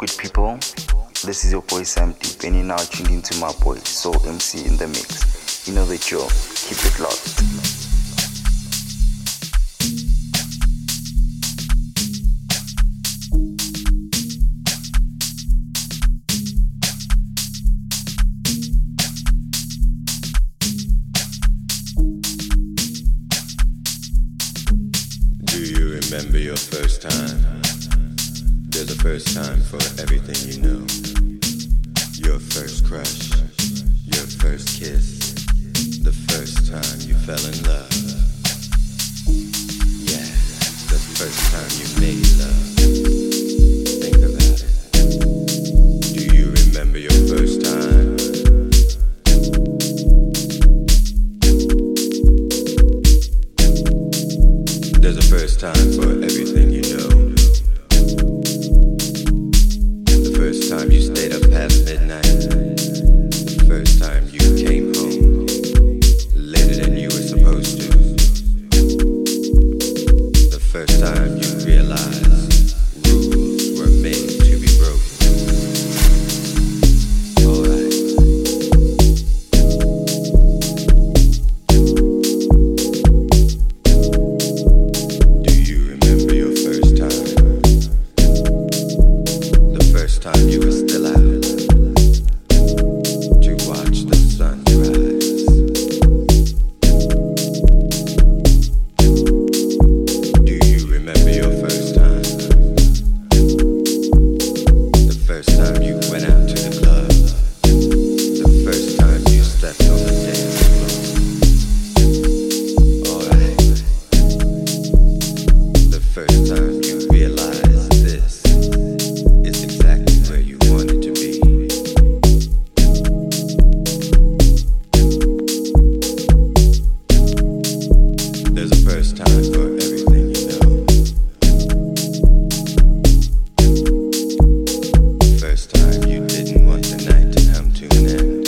good people? This is your boy Sam Deep, and you're now tuned into my boy Soul MC in the mix. You know the drill. Keep it locked. Remember your first time. There's a first time for everything you know. Your first crush, your first kiss, the first time you fell in love. Yeah, the first time you made love. Think about it. Do you remember your first time? There's a first time for everything you know. The first time you stayed up past midnight. The first time you came home later than you were supposed to. The first time you realized rules were made to be broken. Alright. Time you were still out to watch the sunrise. Do you remember your first time? The first time you went out to the club. The first time you stepped on the dance floor. Alright. The first time you realized this is exactly where you wanted to be. There's a first time for everything you know. First time you didn't want the night to come to an end.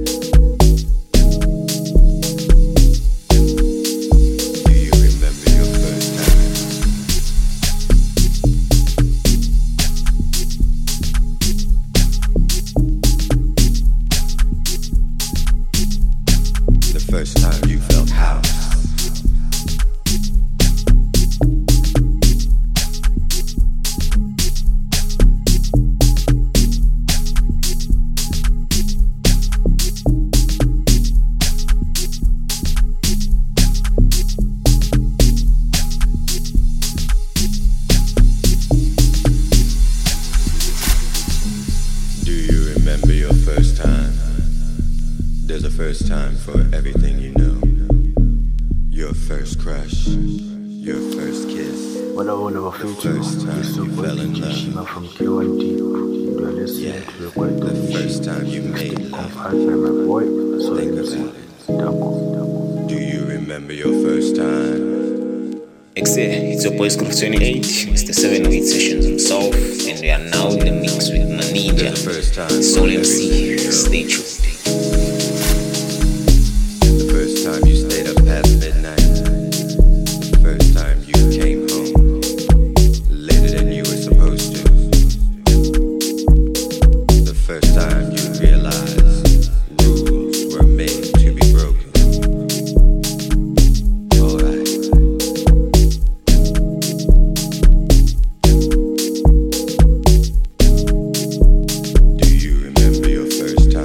Do you remember your first time? The first time you felt house. Do you remember your first time? There's a first time for everything you know. Your first crush, your first kiss. What I want to The first time you fell in love. from K1D. You are listening Yeah, to the Quiet the first time you made love. my boy, so Think MC. about it. Danko. Do you remember your first time? It's your boys Group 28, Mr. 708 Sessions himself, and we are now in the mix with Manija, There's a first time Soul for everything you MC. know. Stay tuned. The first time you stayed up past midnight. The first time you came home later than you were supposed to. The first time you realized rules were made to be broken. Alright. Do you remember your first time?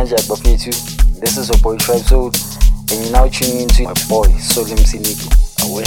Kanjani Bafethu. This is your boy Tribe Soul, and you're now tuning into my boy Soul MC Nico. Away.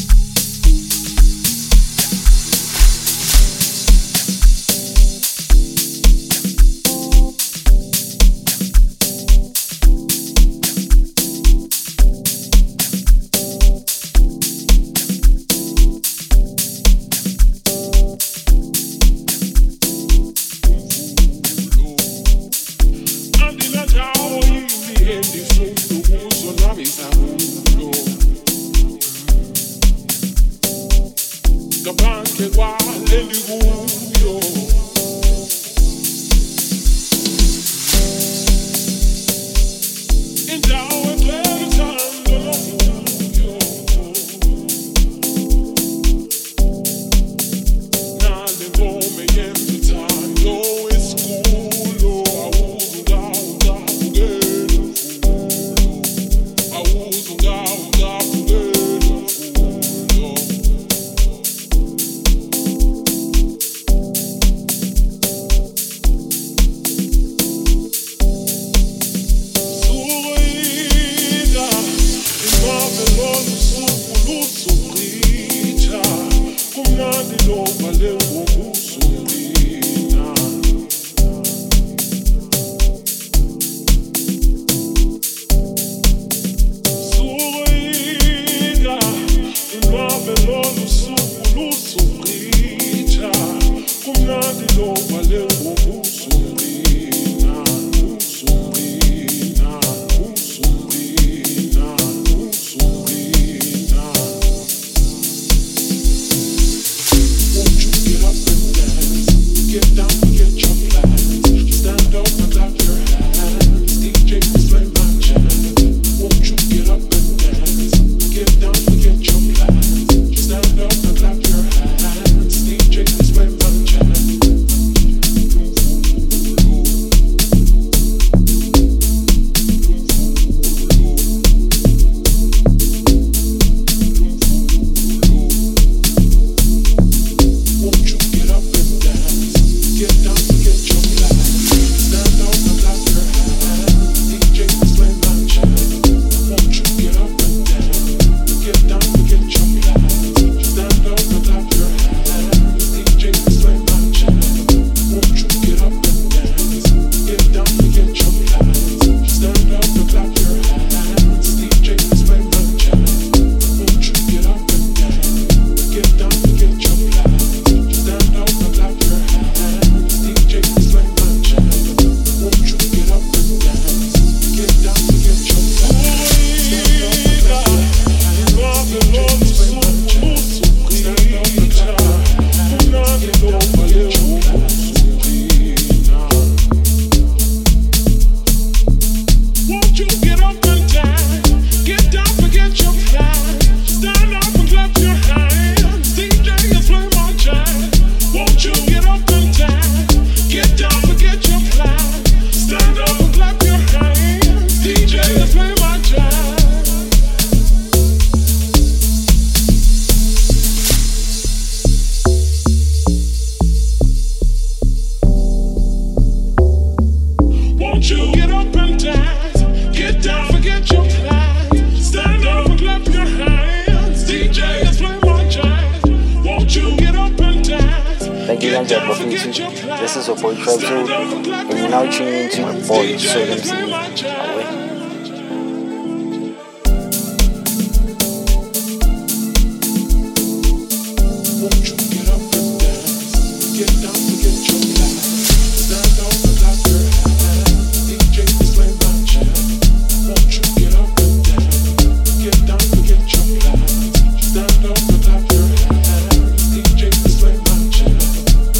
This is your boy Tribe Soul, and you're now tuning into my boy Soul MC. Away.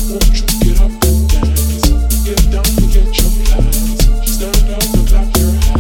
Stand up and clap your hands.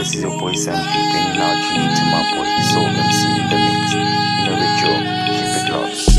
This is your boy Sam Deep, and you're now tuning into my boy Soul MC in the mix. You know the drill. Keep it locked.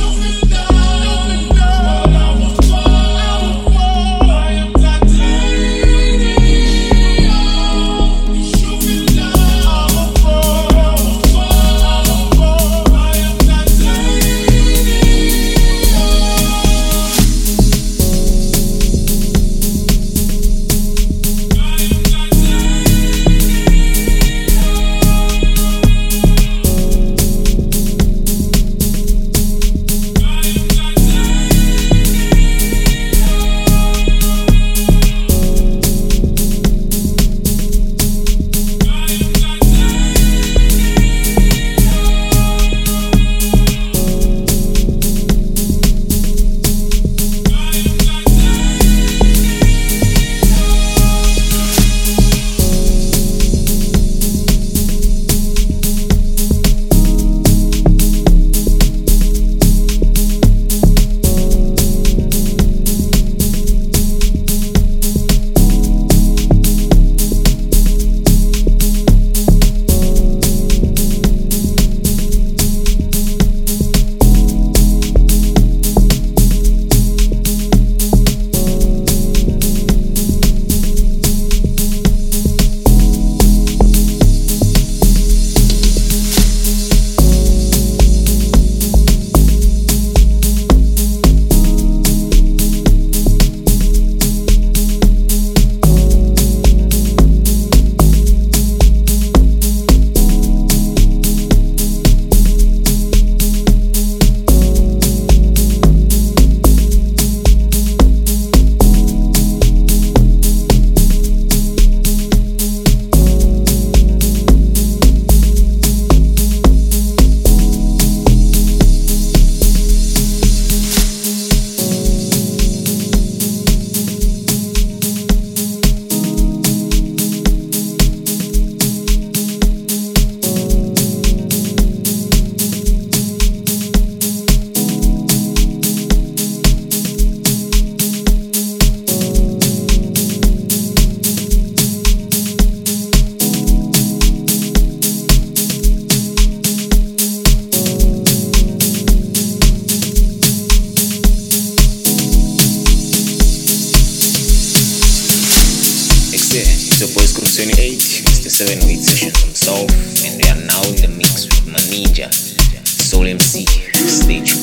It's your boys Group 28, it's the 708 session from South, and we are now in the mix with my ninja, Soul MC. Stay tuned.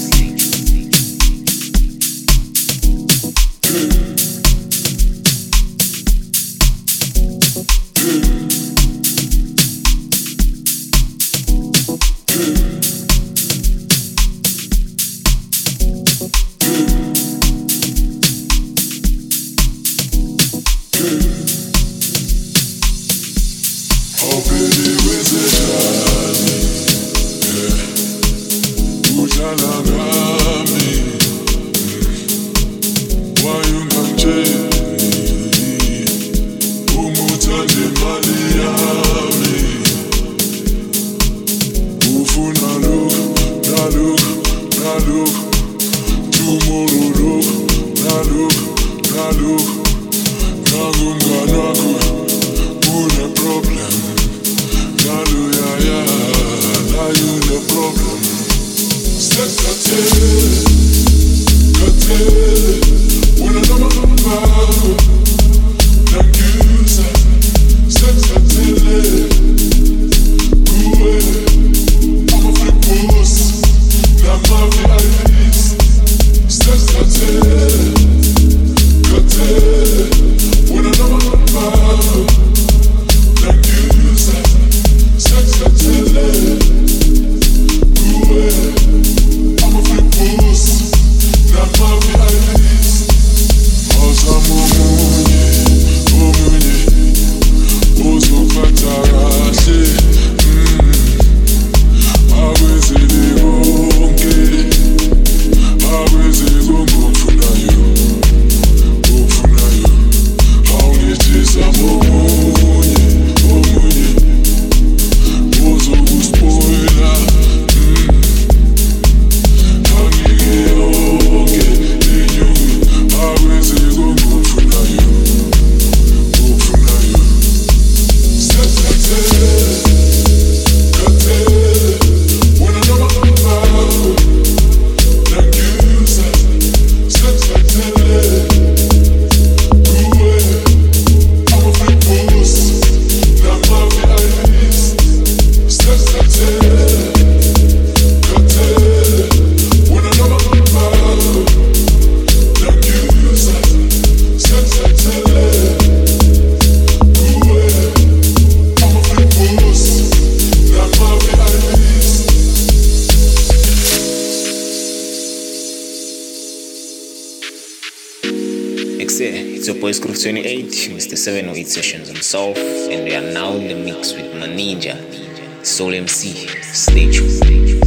boys Groove 28, Mr. 708 Sessions himself, and we are now in the mix with Maninja, Soul MC. Stay tuned.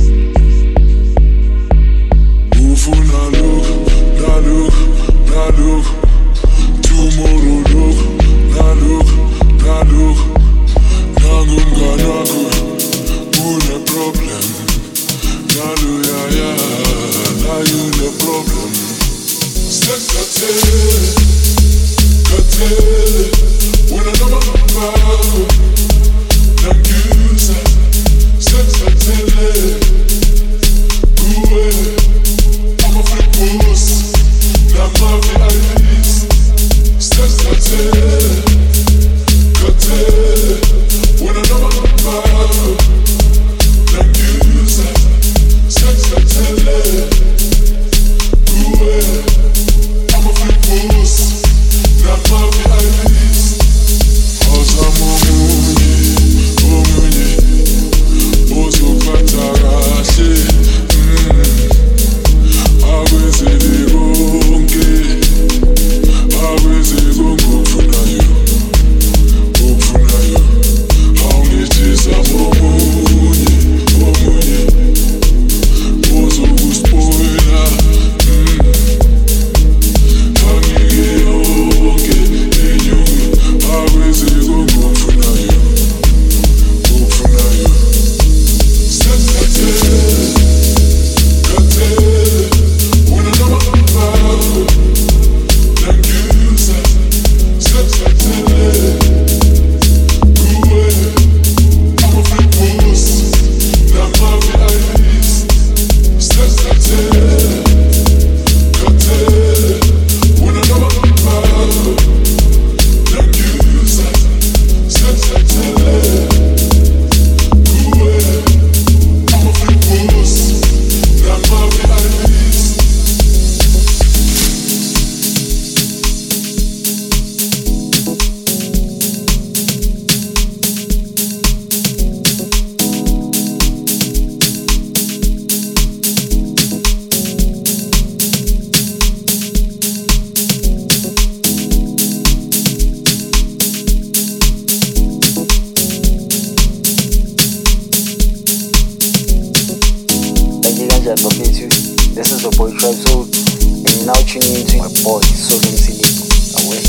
This is your boy Tribe Soul, and you're now tuning into my boy Soul MC. Away.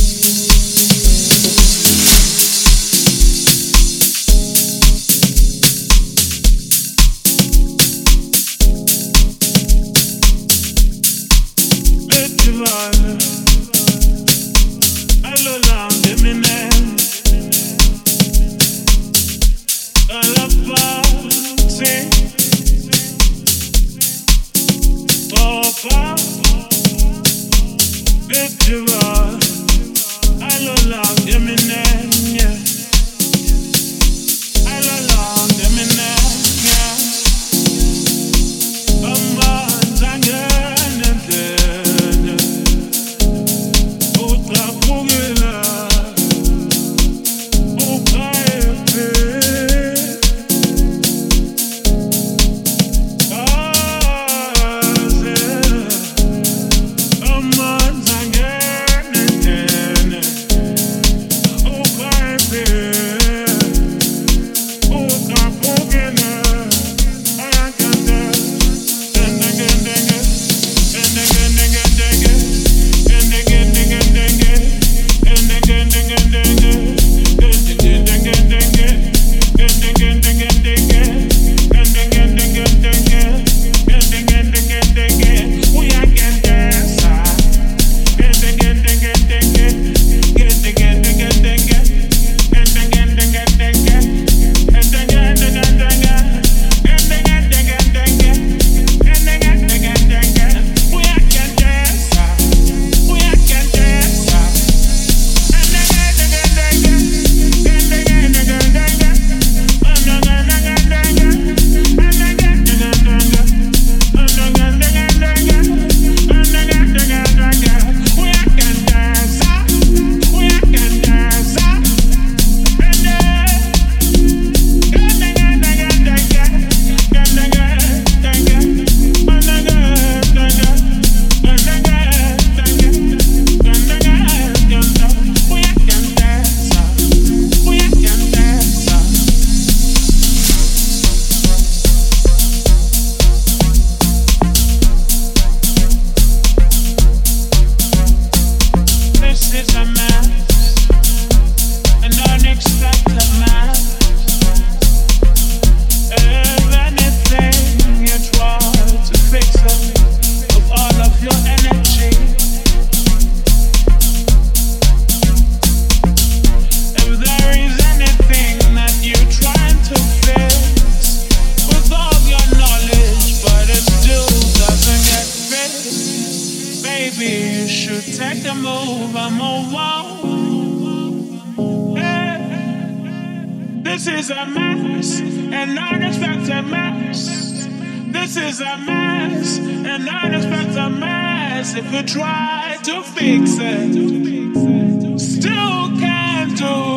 This is a mess, an unexpected mess. This is a mess, an unexpected mess. If you try to fix it, still can't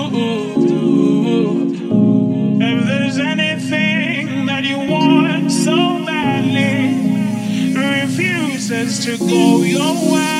do. If there's anything that you want so badly, refuses to go your way.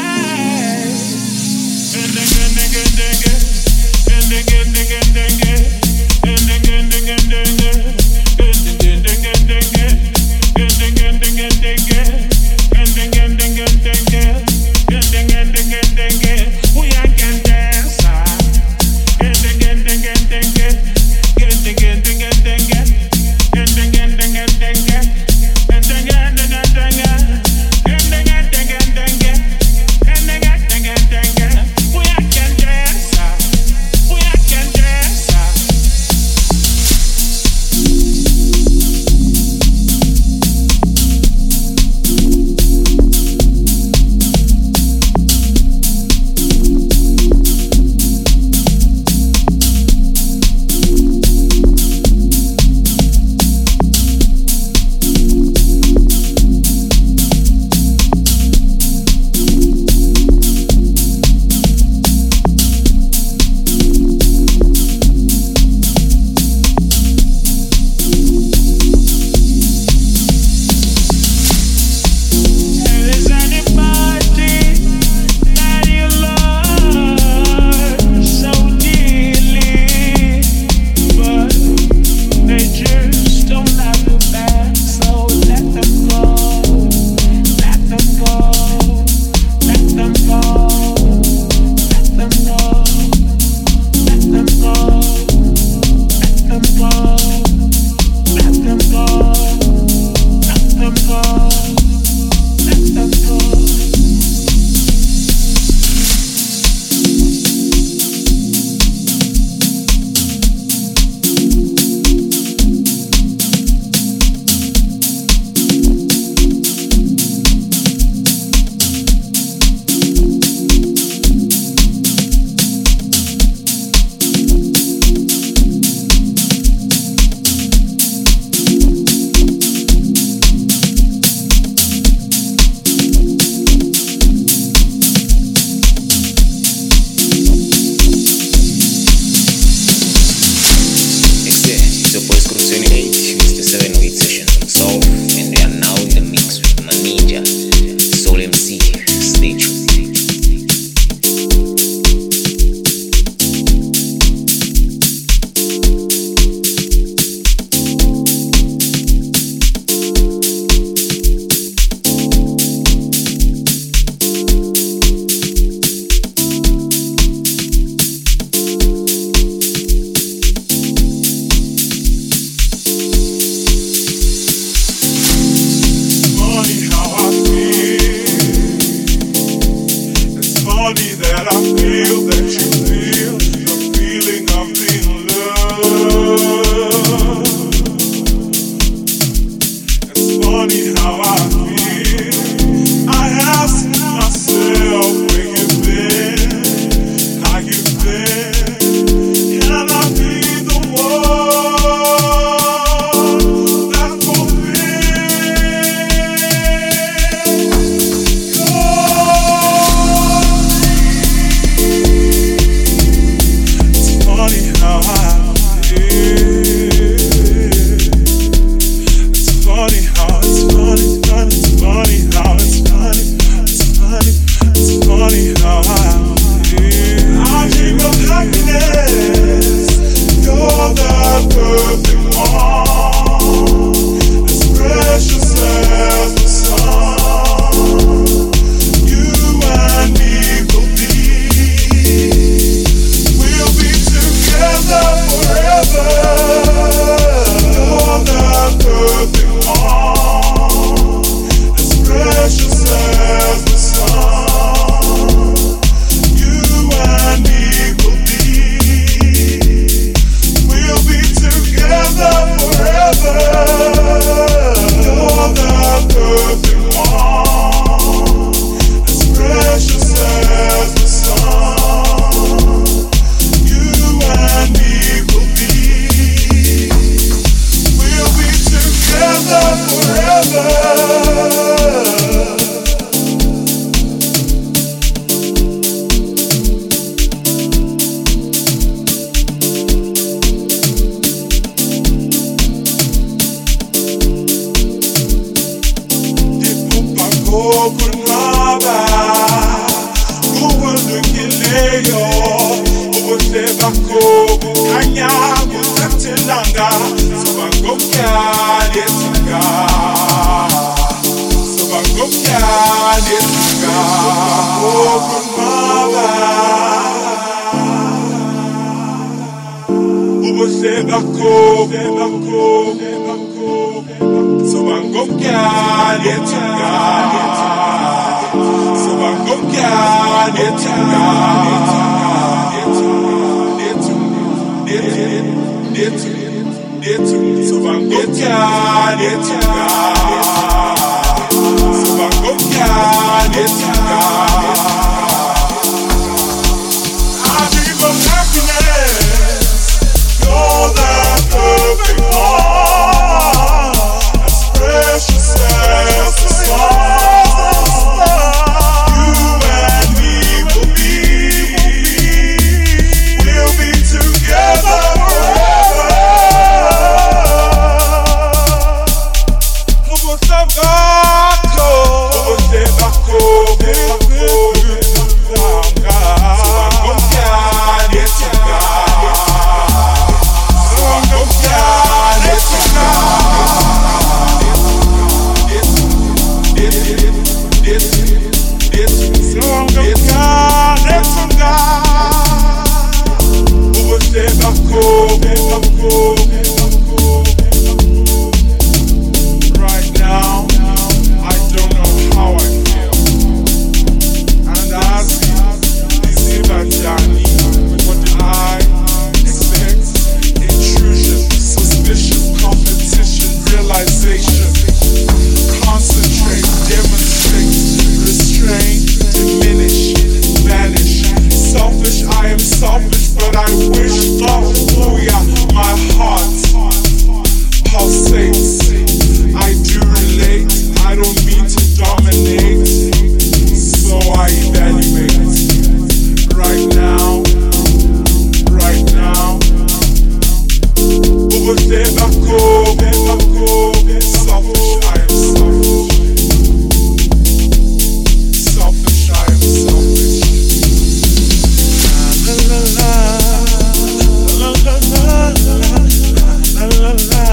Together kunqaba ubuzukileyo ubuhle bakho bukhanya buthathelanga soba ngomnyali etika soba ngomnyali etika kunqaba ubuhle bakho soba ngomnyali etika soba ngomnyali etika soba ngomnyali etika soba ngomnyali etika I dream of happiness. You're the perfect one, as precious as the stars. You and me will be together forever. Right now, I don't know how I feel, and as this journey, what did I expect? Intrusion, suspicion, competition, realization. Concentrate, demonstrate, restrain, diminish, vanish. Selfish, I am selfish, but I wish love for ya. My heart pulsates. I do relate. I don't mean to dominate, so I evaluate. Right now. Selfish, I am selfish. Selfish, I am selfish. La la la la la la la la la.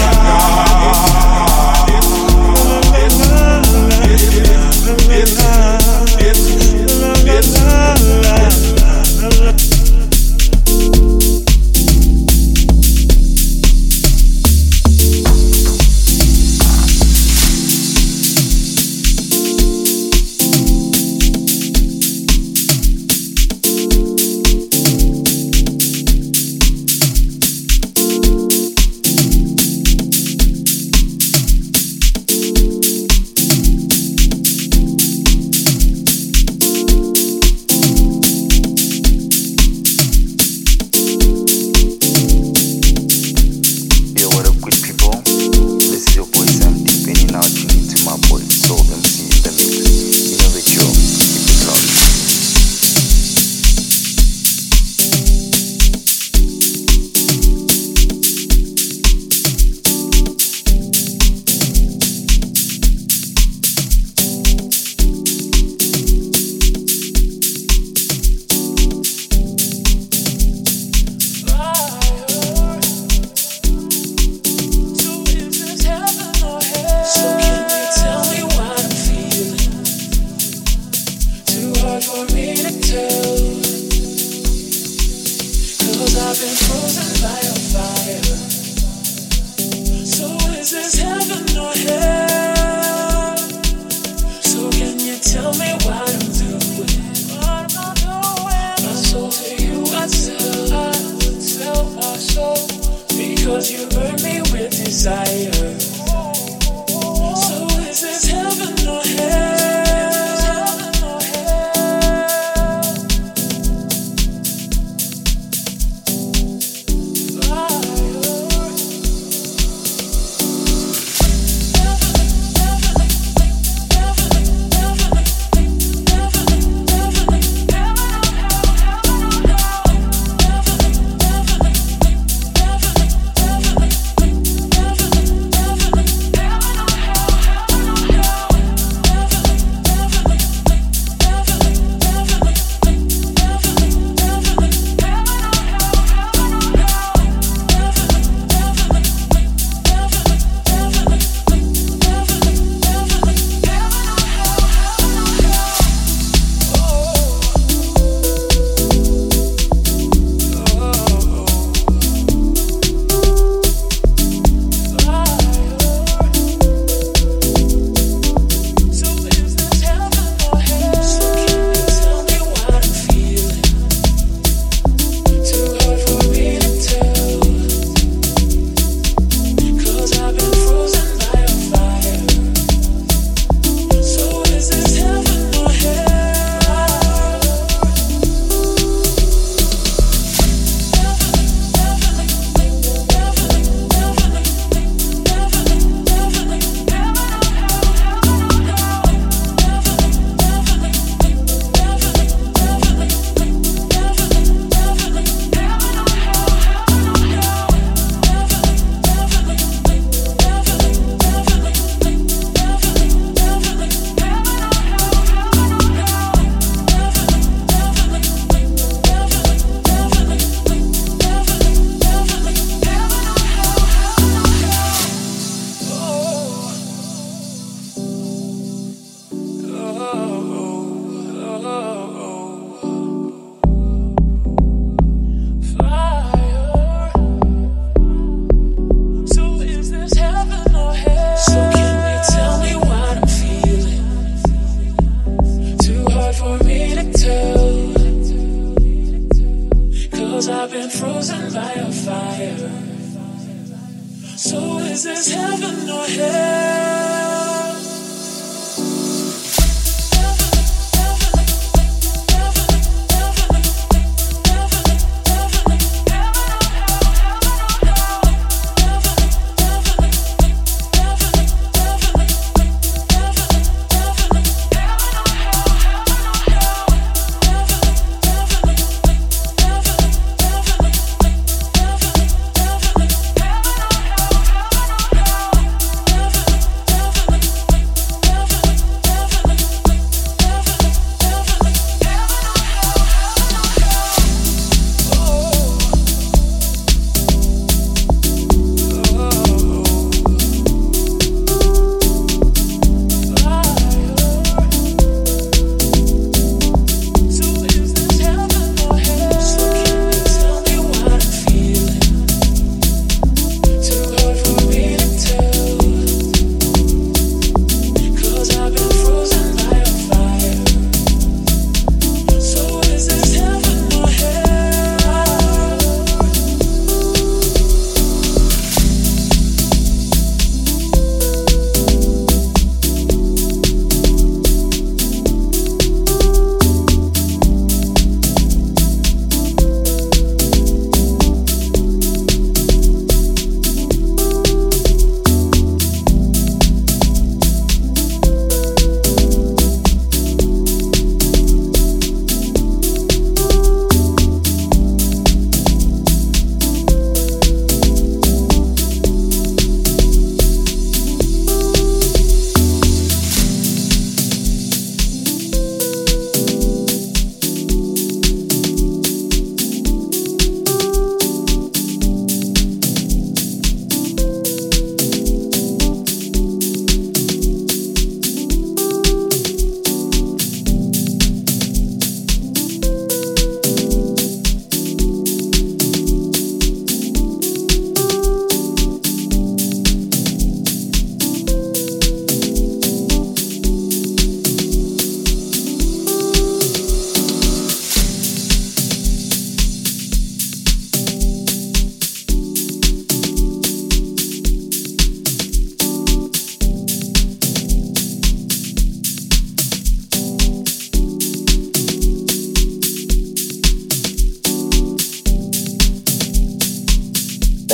So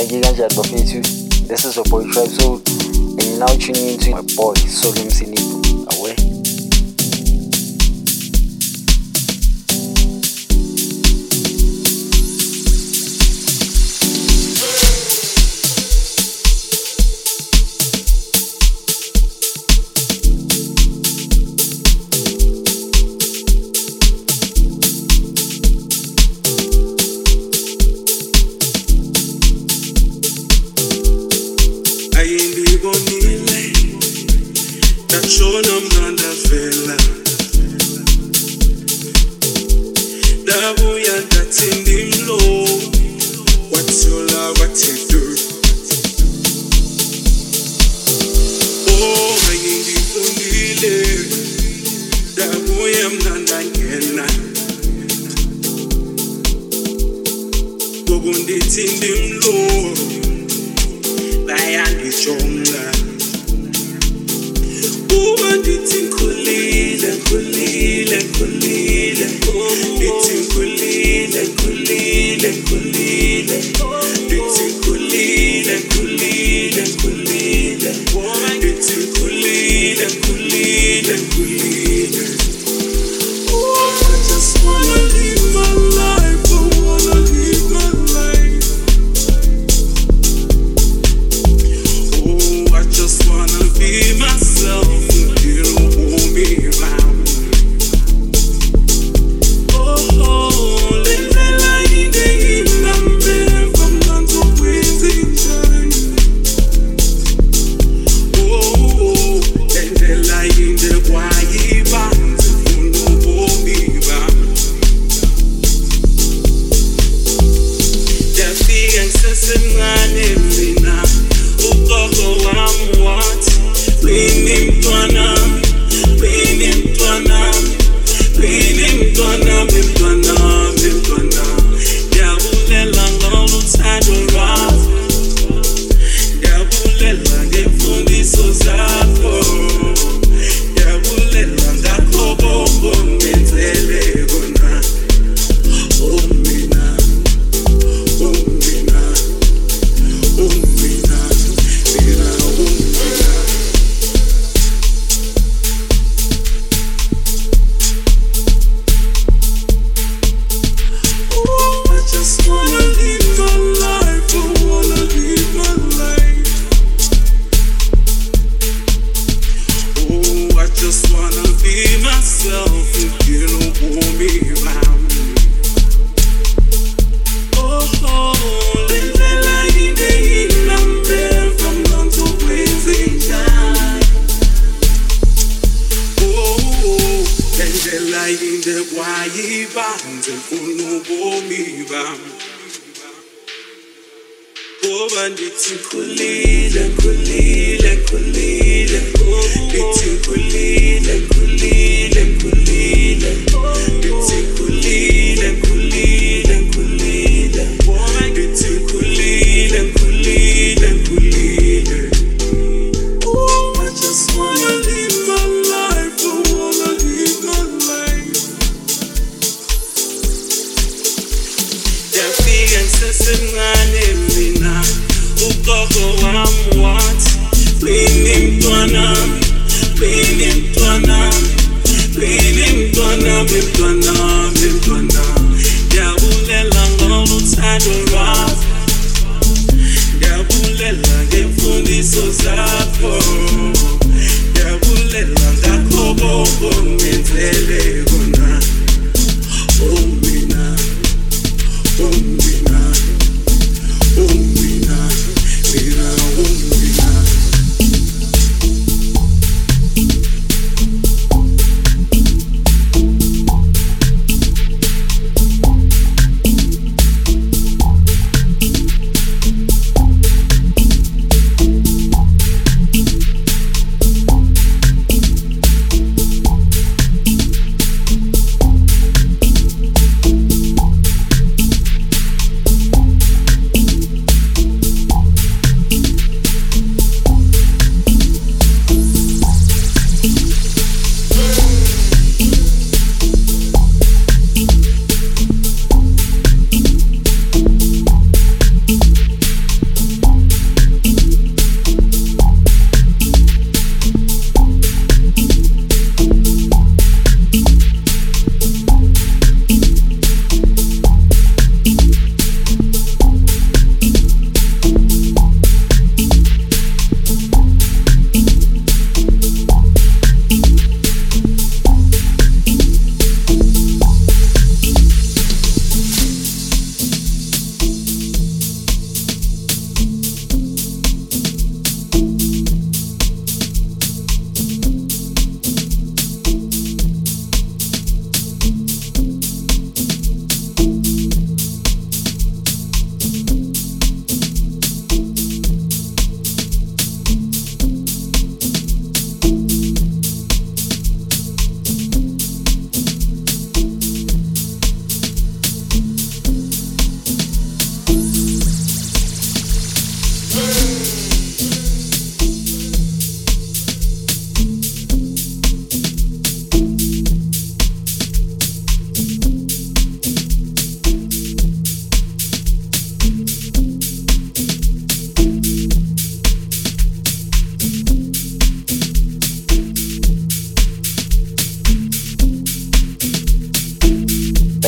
This is your boy Tribe Soul, and you're now tuning into my boy Soul MC Nico. Away. Shona mnanda vela Dabuya datindi mlo What's your love, what you do Oh, mayindi kundile Dabuya mnanda ngena Gogundi tindi mlo Layandi chonga It's kulile, kulile, kulile. It's kulile, kulile, kulile. It's kulile, kulile, kulile. It's kulile, kulile, kulile. Oh, I just wanna live my life. I wanna live my life. Oh, I just wanna be myself. Ugogo wam what?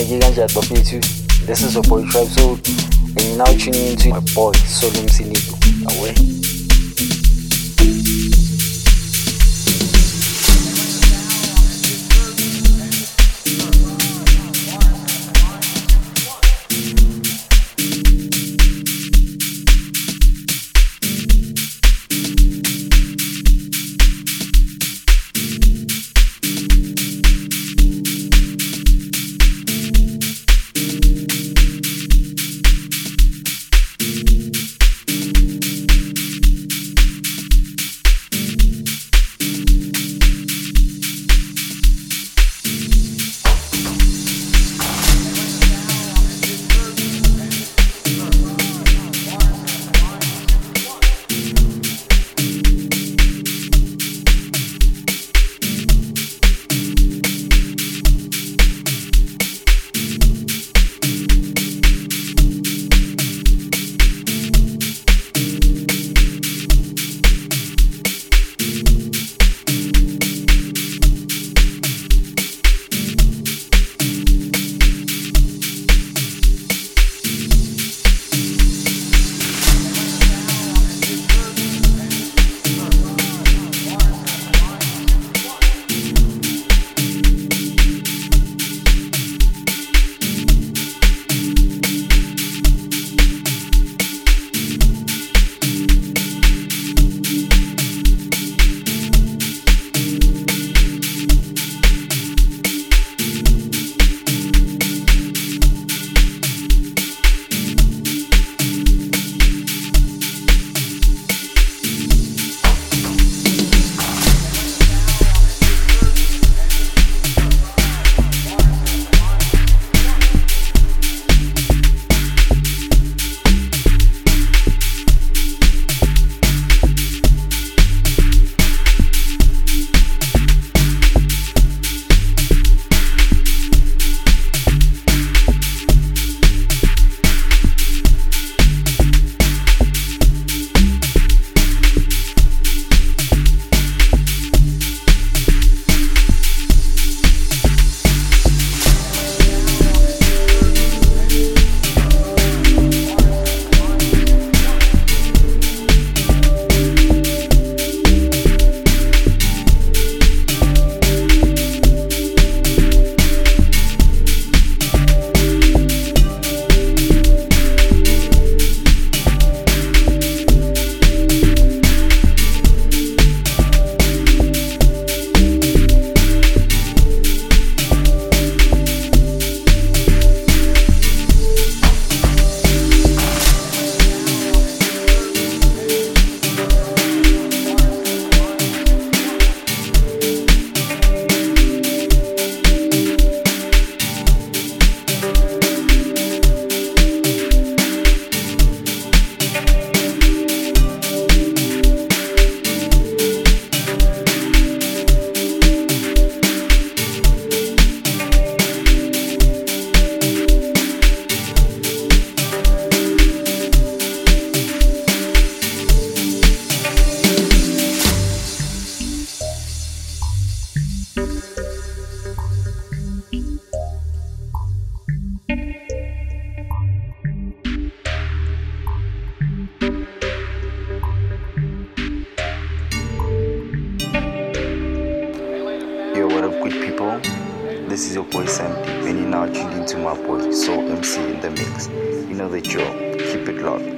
This is your boy Tribe Soul, and you're now tuning into my boy Soul MC Nico. Away. This is your boy Sam Deep, and you're now tuned into my boy Soul MC in the mix. You know the drill. Keep it locked.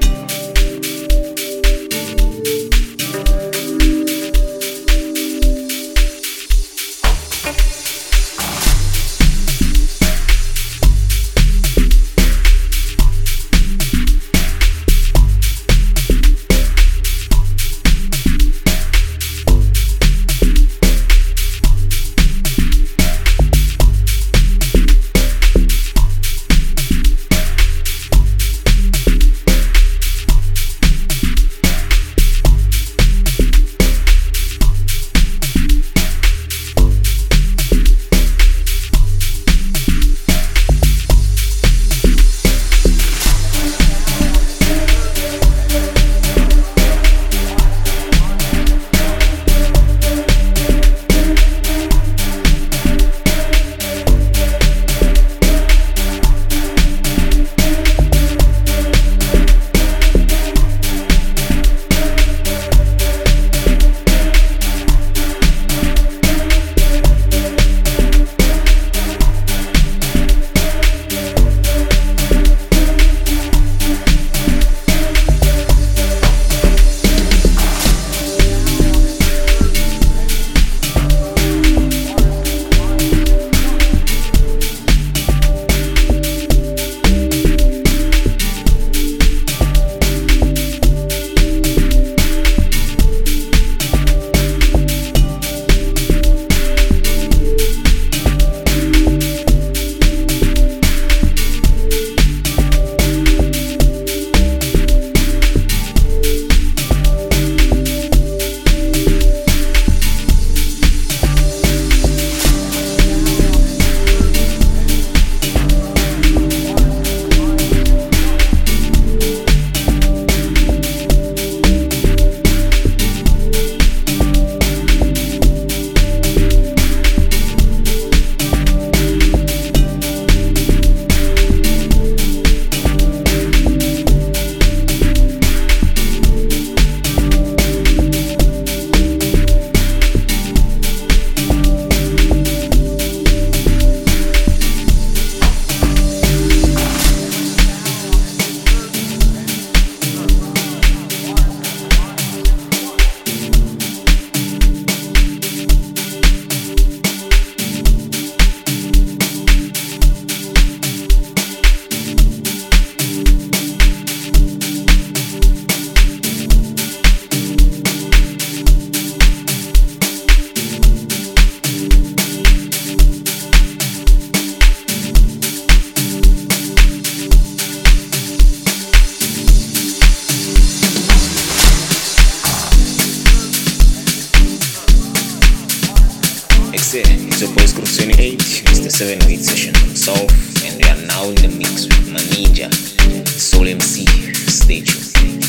It's your boys Group 28, it's the 708 session from South, and we are now in the mix with my ninja, Soul MC. Stay tuned.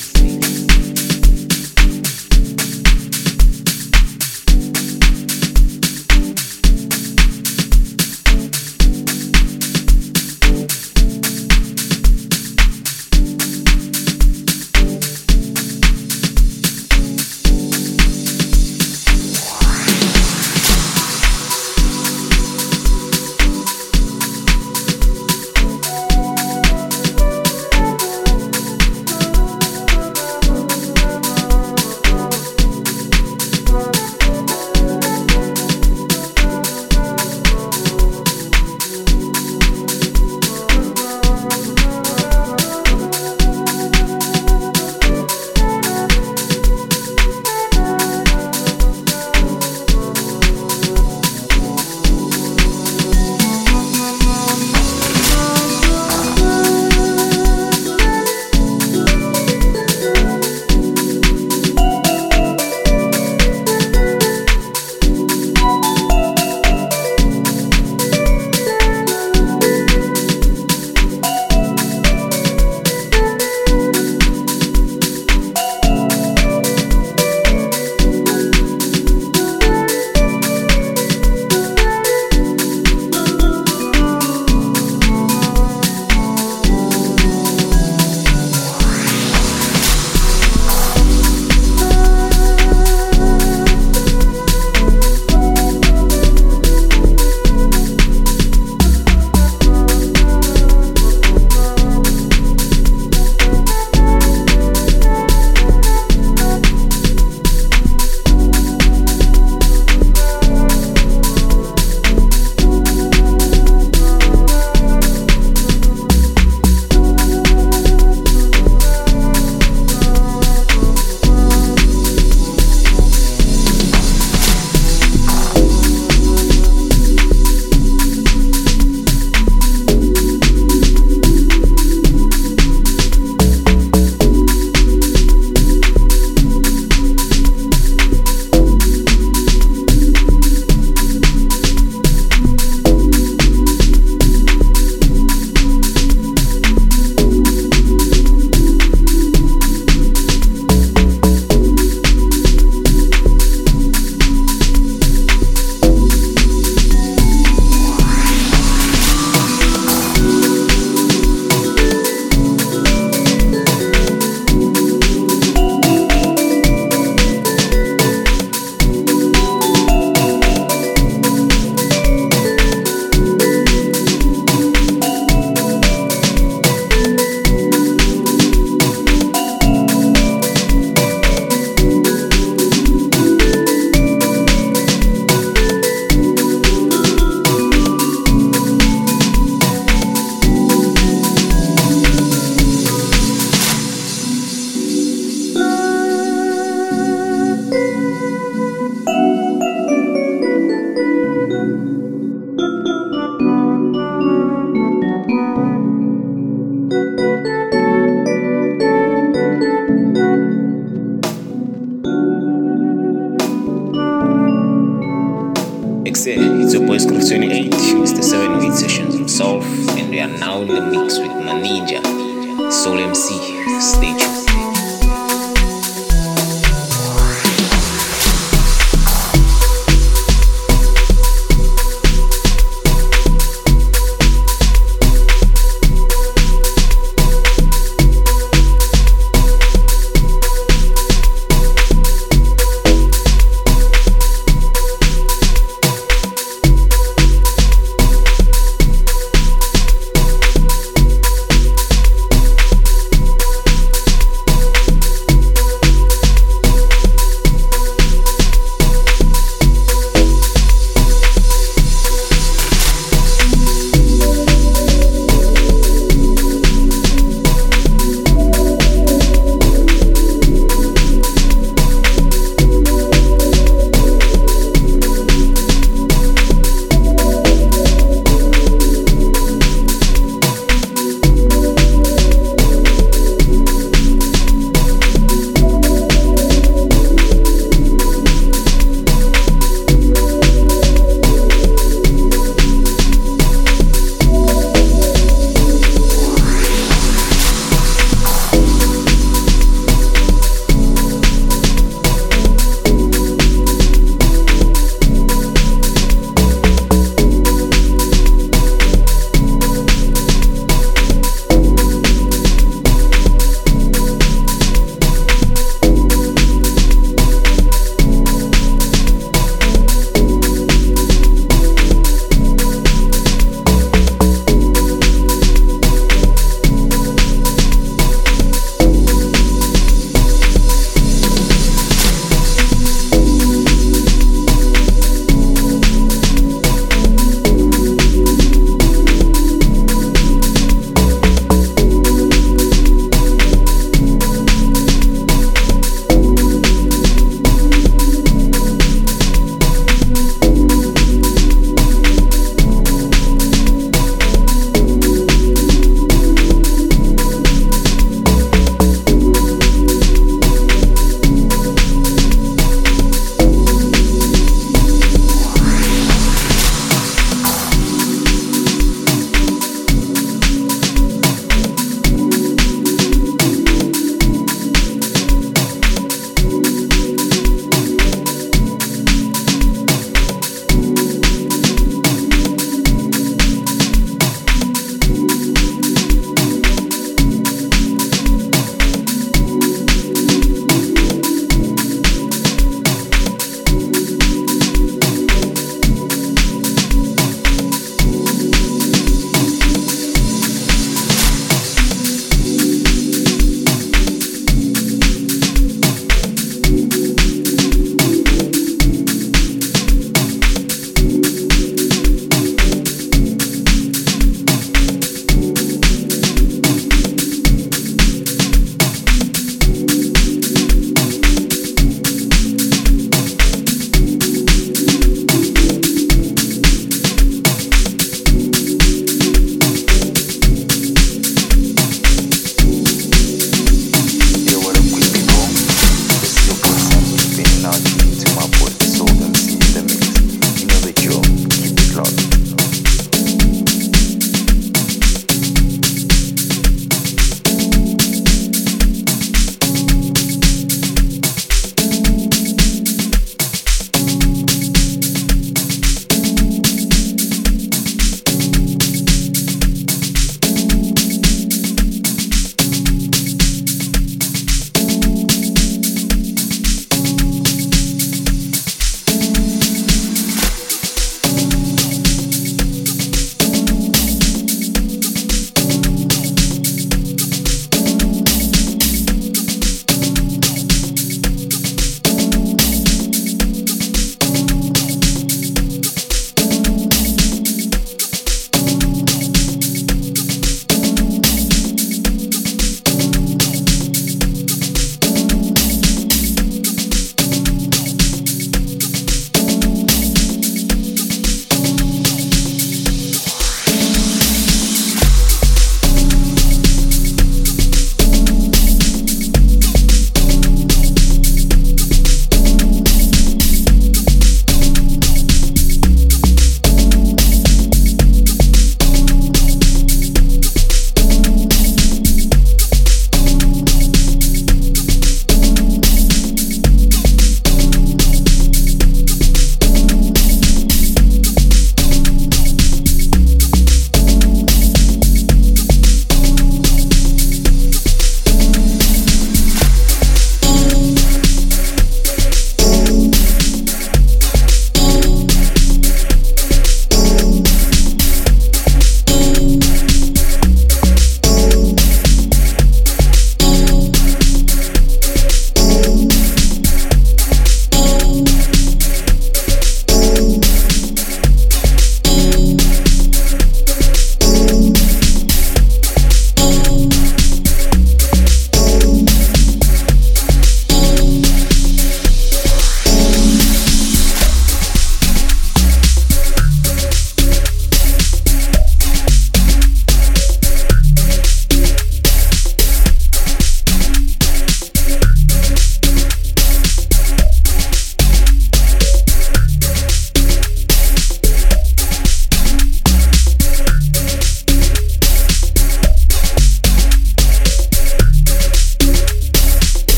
It's your boys Group 28, it's the 708 sessions from South, and we are now in the mix with my ninja, Soul MC. Stay tuned.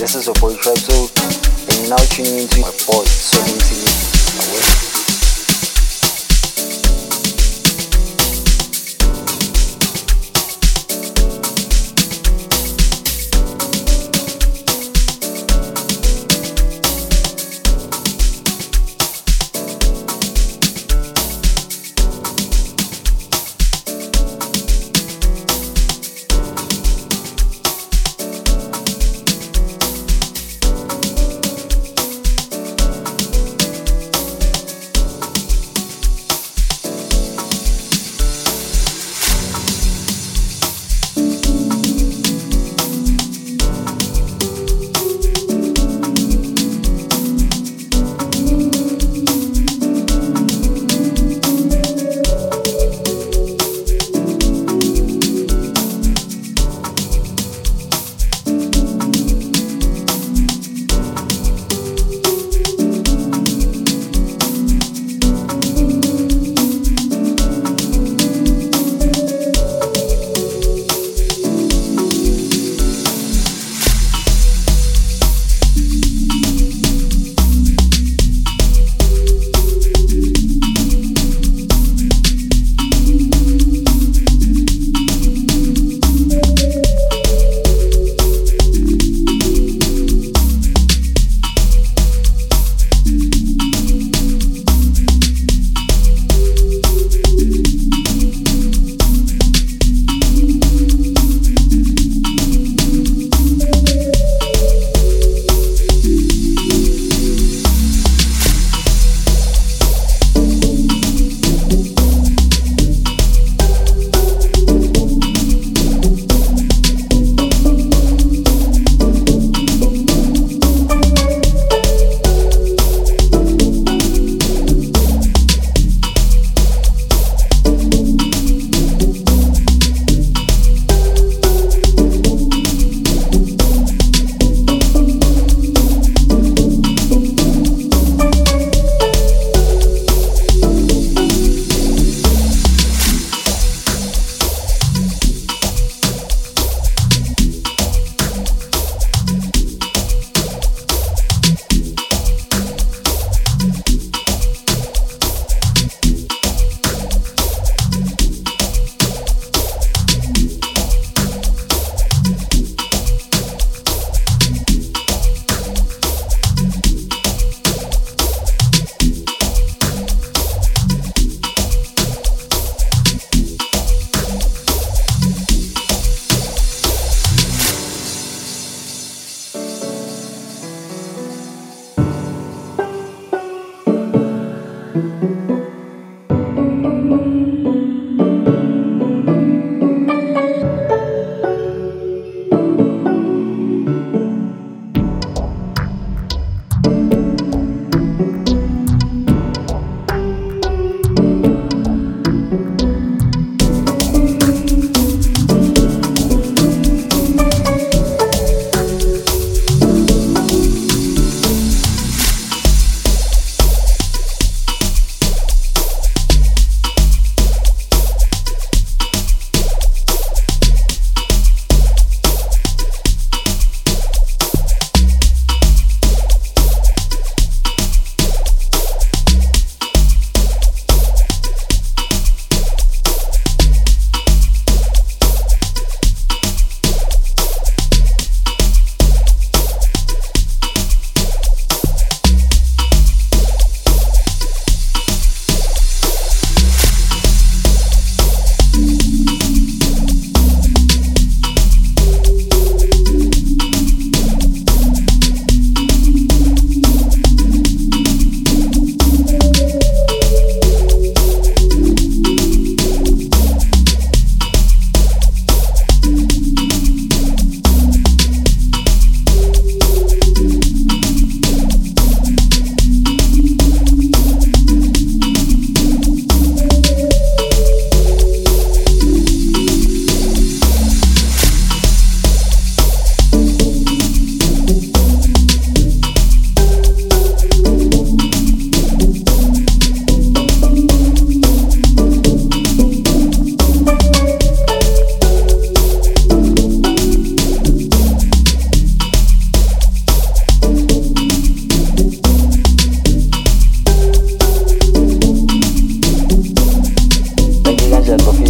This is your boy Tribe Soul, and you're now tuning into my boy Soul MC.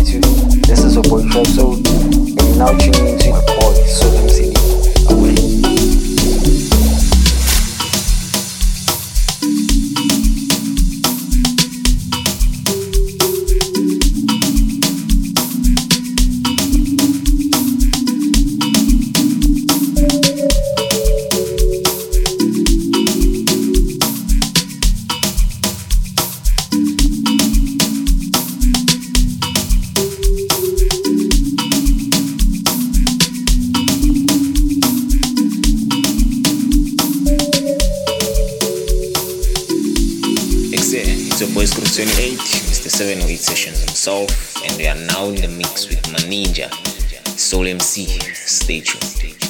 into. This is your boy Tribe Soul, and you're now tuning into my boy Soul MC. Away. It's your boys Group 28, Mr. 708 Sessions himself, and we are now in the mix with my ninja, Soul MC. Stay tuned.